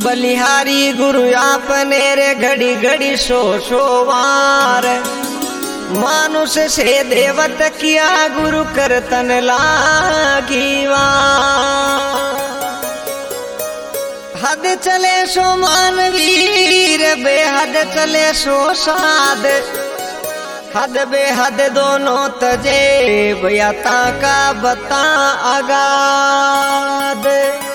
बलिहारी गुरु आपने रे घड़ी घड़ी सो वार मानुष से देवत किया गुरु करतन लागिवा हद चले सो मानवीर बेहद चले सो साध हद बेहद दोनों तजे बयाता का बता आगाद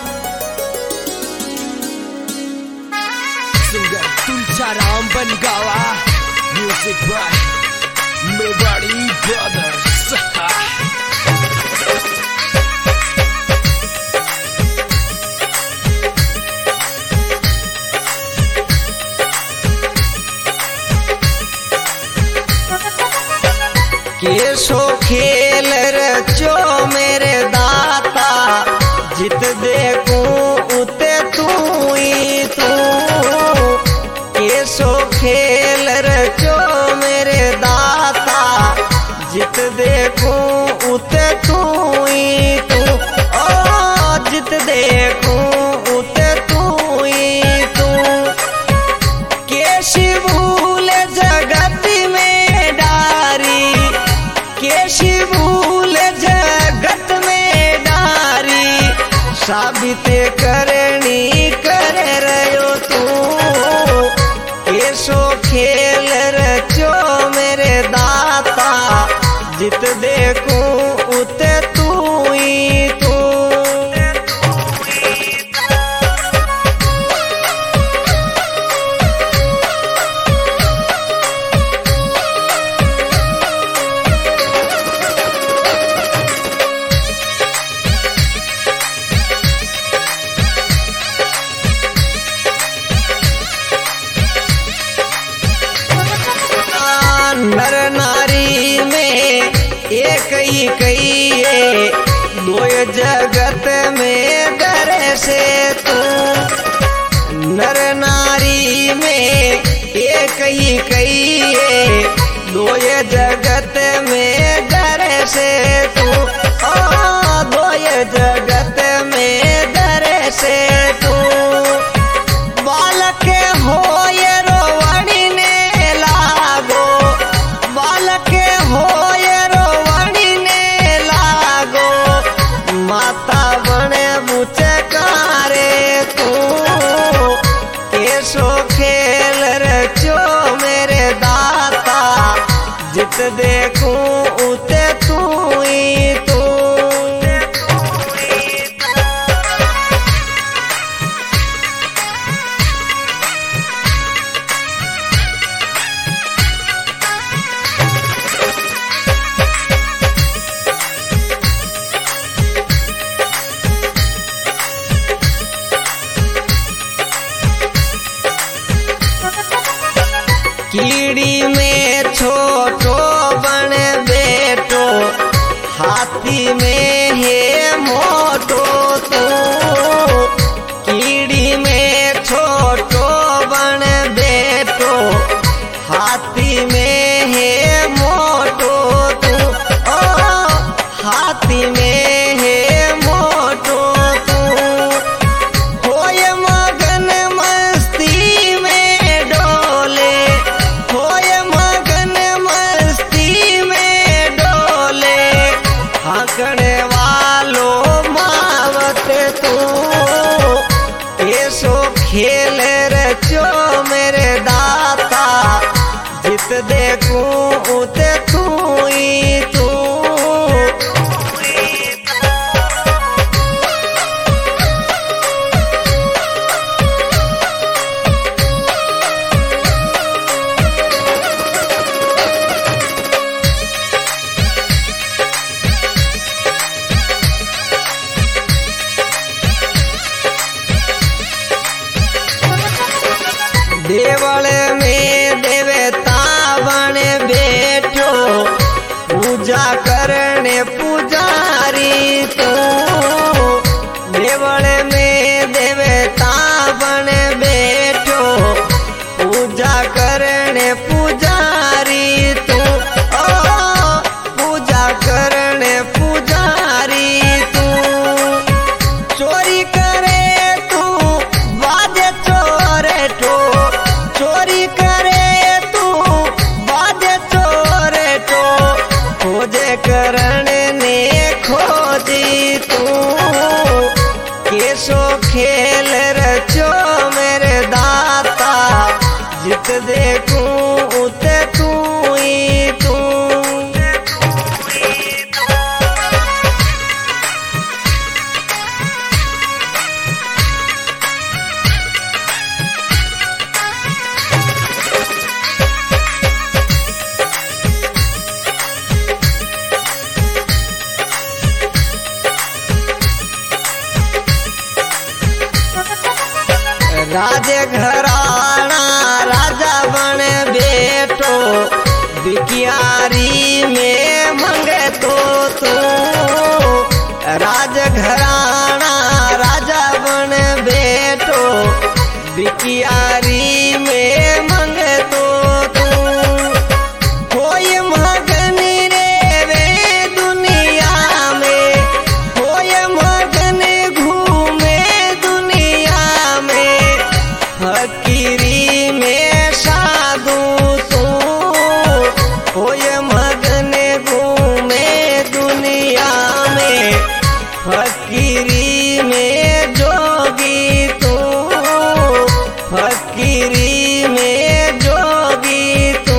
सिंगर तुलसाराम बनगावा म्यूजिक बाय मेवाड़ी ब्रदर्स केसो खेल रचो मेरे दाता जित देखूं उते तू ही तू केसो खेल रचो मेरे दाता जित देखूं उते तू ही तू ओ जित देखूं उते तू ही तू कैसी भूल जगत में डारी कैसी भूल जगत में डारी साबित करनी कर रहो तू कैसो खेल रचो मेरे दाता जित देखूं उते तू ही तू नर नारी में एक ही कही है दो जगत में दर से तू नर नारी में एक ही कही है दो जगत में दर से तू ओ दो जगत में दर से तू बालक हो ये रोवणी ने लागो बालक हो ये रोवणी ने लागो माता बने बुचे कारे तू कैसो खेल रचो मेरे दाता जित देखूं उते तू ही तू कीड़ी में छोटो बन बेटो हाथी में है मोटो तू कीड़ी में छोटो बन बेटो हाथी में है मोटो तू ओ हाथी में है मोटो तू होए मगन मस्ती में डोले होए मगन मस्ती में डोले हंकने वालों मावत तू ऐसो खेल रचो मेरे दाता जित देखूं उते तू ही तू देवल में देवता बन देखूं उते तू ही तू। राजे घराना राजा बने बेटो, बिकियारी में मंगे तो तू। राज घराना राजा बने बेटो, बिकियारी में मंगे तो तू। कोई मगनी रे वे दुनिया में, कोई मगनी घूमे दुनिया में, फकीरी में साधु तू। होय मगन घूमे दुनिया में, फकीरी में जोगी तू, फकीरी में जोगी तू।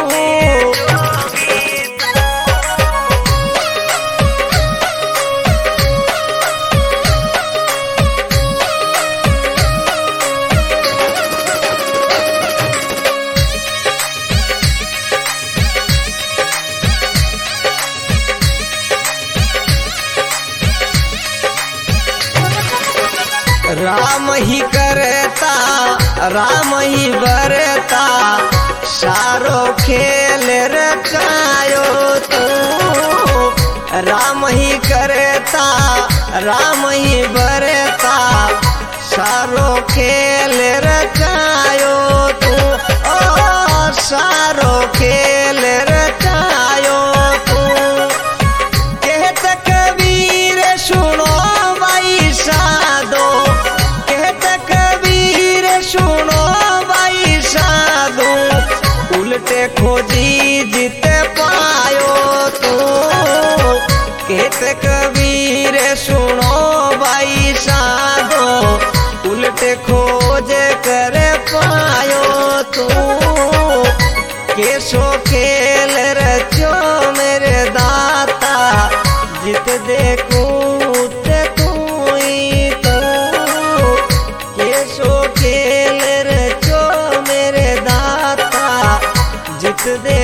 राम ही करता राम ही बरता, सारो खेल रचायो तू। राम ही करता राम ही बरता, सारो खेल रचायो तू। ओ सारो खेल रचायो तू। कहत कबीर सुनो भाई साधो, कहत कबीर सुनो भाई साधो, उल्टे खोजी जित पायो तू। कहत कबीर सुनो भाई साधो, उल्टे खोज कर पायो तू। कैसो खेल रचो मेरे दाता, जित देखूं ते तू ही तू। कैसो खेल रचो मेरे दाता, जित दे